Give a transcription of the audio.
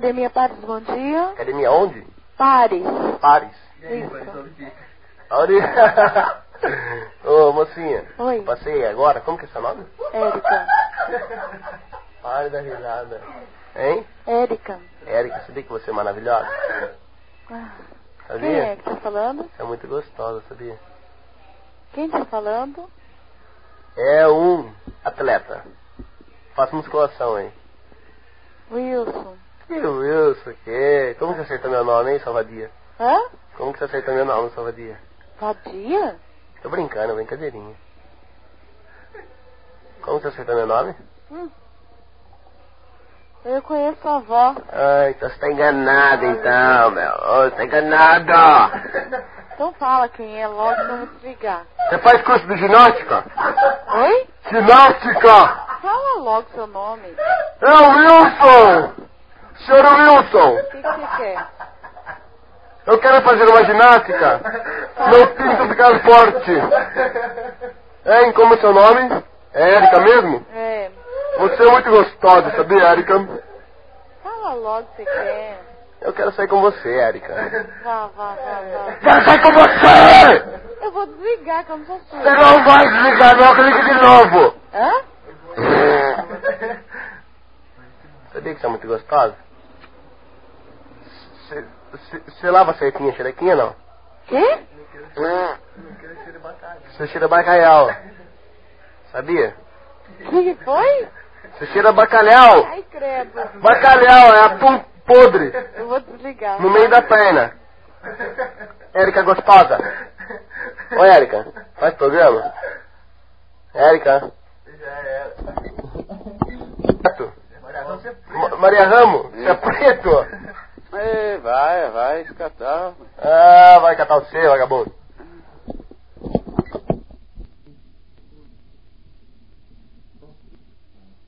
Academia Pares, bom dia. Academia onde? Pares. Pares. Isso. Ô, mocinha. Oi. Passei agora. Como que é seu nome? Érica. Pare da risada. Hein? Érica. Érica, sabia que você é maravilhosa? Ah, Sabia? quem é que tá falando? É muito gostosa, sabia? Quem tá falando? É um atleta. Faço musculação, hein? Wilson. Que Wilson, que? Como que você acertou meu nome, hein, Salvadia? Hã? Como que você acertou meu nome, Salvadia? Vadia? Tô brincando, brincadeirinha. Como que você acertou meu nome? Eu conheço a avó. Ah, então você tá enganado, então, meu. Ô, você tá enganado. Então fala quem é logo pra eu me desligar. Você faz curso de ginástica? Oi? Ginástica! Fala logo seu nome. É o Wilson! Senhor Wilson! O que você quer? Eu quero fazer uma ginástica. Meu pinto ficar forte. Hein, como é seu nome? É Érica mesmo? É. Você é muito gostosa, sabia, Érica? Fala logo o que você quer. Eu quero sair com você, Érica. Vá. Quero sair com você! Eu vou desligar, que eu não sou Você sua. não vai desligar, não, clique de novo. Hã? Sabia que você é muito gostosa? Você lava certinho a xerequinha, não? Quê? Você cheira bacalhau. Sabia? O que foi? Você cheira bacalhau. Ai, credo. Bacalhau, é atum podre. Eu vou desligar. No meio da perna. Érica gostosa. Ô, Érica, faz programa? Érica. Maria Ramos, você é preto? Vai escatar. Ah, vai catar o seu, vagabundo.